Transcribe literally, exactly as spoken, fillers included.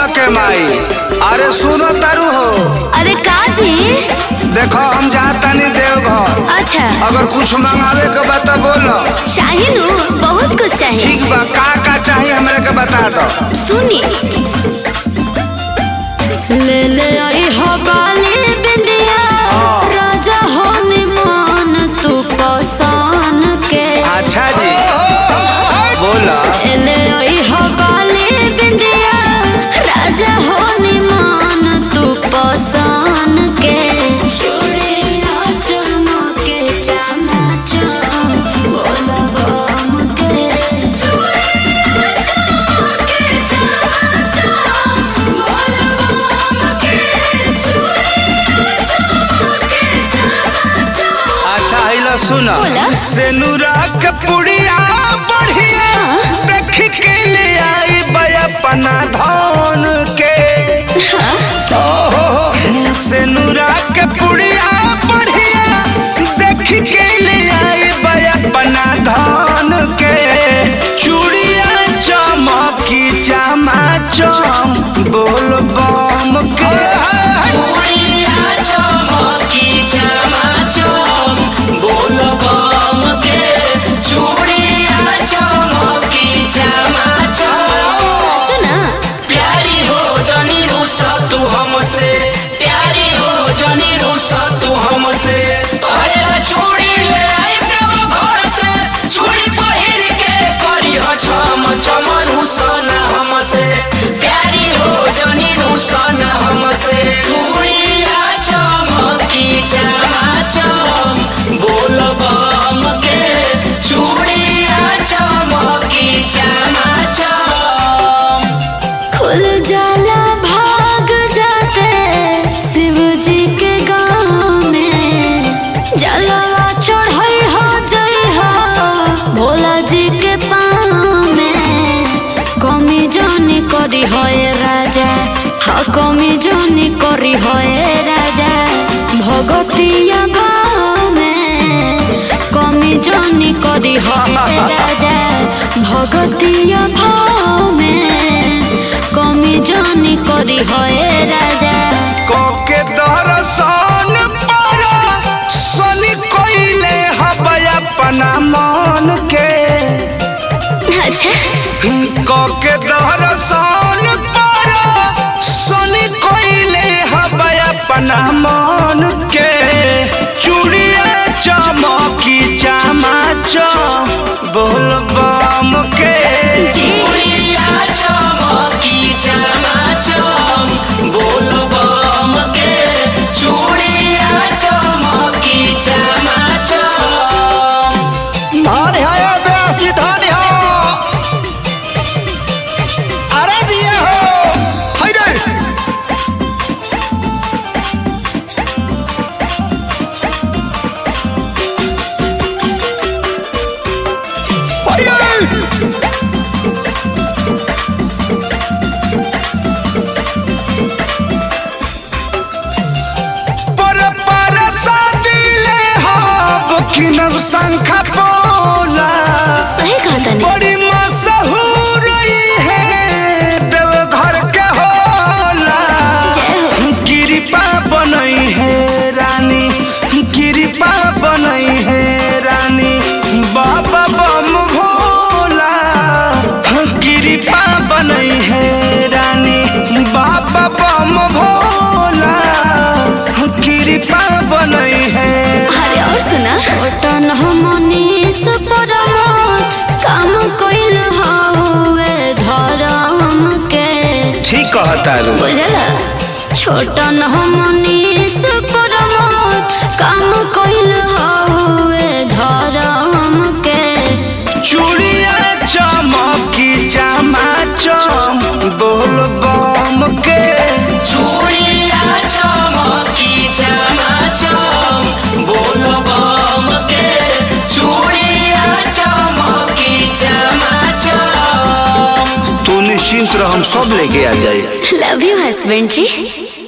के माई। अरे सुनो तारू हो। अरे का जी? देखो हम जाता नहीं देवघर। अच्छा, अगर कुछ मंगावे के बता बोलो। चाहिए नु बहुत कुछ चाहिए। ठीक बा, का का चाहिए हमरे के बता दो। सुनी, ले ले आई हवाले बिंदिया राजा होने मन तू पसंद के। अच्छा जी बोला। ले आई हवाले बिंदिया राजा होने मन तू पसंद के। चूड़िया चमके चमाच बोला बम के। चूड़िया चमके चमाच बोला बम के। चूड़िया चमके चमाच। अच्छा हिला सुना। बोला। सेनुरा के पुड़िया बढ़िया देख के ले आई बयपना धन के। ओहो सेनुरा के पुड़िया बढ़िया देख के ले आई बयपना धन के। चूड़िया चमकी चमाचम बोल बम के। चूड़िया चमकी चमाचम बोल बम के। चूड़िया चमकी चमाचम। सच ना? प्यारी हो जनी रूसा तू हमसे। प्यारी हो जनी रूसा तू हमसे। तोहरा चूड़ी ले आई देव घर से। चूड़ी पहिर के करी हो छम छम रूसा ना हमसे। प्यारी हो जनी रूसा ना हमसे। चूड़िया चमकी चमाचम बोल बम के। चूड़िया चमकी चमाचम। खुल जाला भाग जाते शिव जी के गाँव में। जलवा चढ़ाई हो जई हो भोला जी के पाँव में। कमी जानी करी होए राजा, हाँ कमी जानी करी होए राजा। भगतिया भाव में कमी जानी करी होए राजा। भगतिया भाव में कमी जानी करी होए राजा। कोके दर्शन पारा सनी कोइले हबय अपना मन के। अच्छा, कोके दर्शन पारा सनी कोइले हबय अपना मन के। चूड़िया चमकी चमाचम बोल बम के। चूड़िया चमकी चमाचम बोल बम के। चूड़िया चमकी चमाचम। धान है ब्यासी धान है। अरे दिए हो हाय रे। हाय रे। पर पर सादिले हब किनब शंखा बोला। सही कहा तनी। बड़ी मशहूर है देवघर के होला। जय हो। कृपा बनई है रानी, कृपा बनई है रानी। बाबा बम भोला कृपा बनई है रानी। बाबा बम भोला कृपा बनई है। अरे और सुना। छोटन हमनीस परमोद काम कइल हवे धर्म के। ठीक कहता रू। बुझला? छोटन हमनीस परमोद काम कइल हवे धर्म के। चूड़िया चमकी चमाचम बोल बम के। चूड़िया चमकी चमाचम बोल बम के। चूड़िया चमकी चमाचम। तू निश्चिंत रह, हम सब लेके आ जाए। लव यू हस्बैंड जी।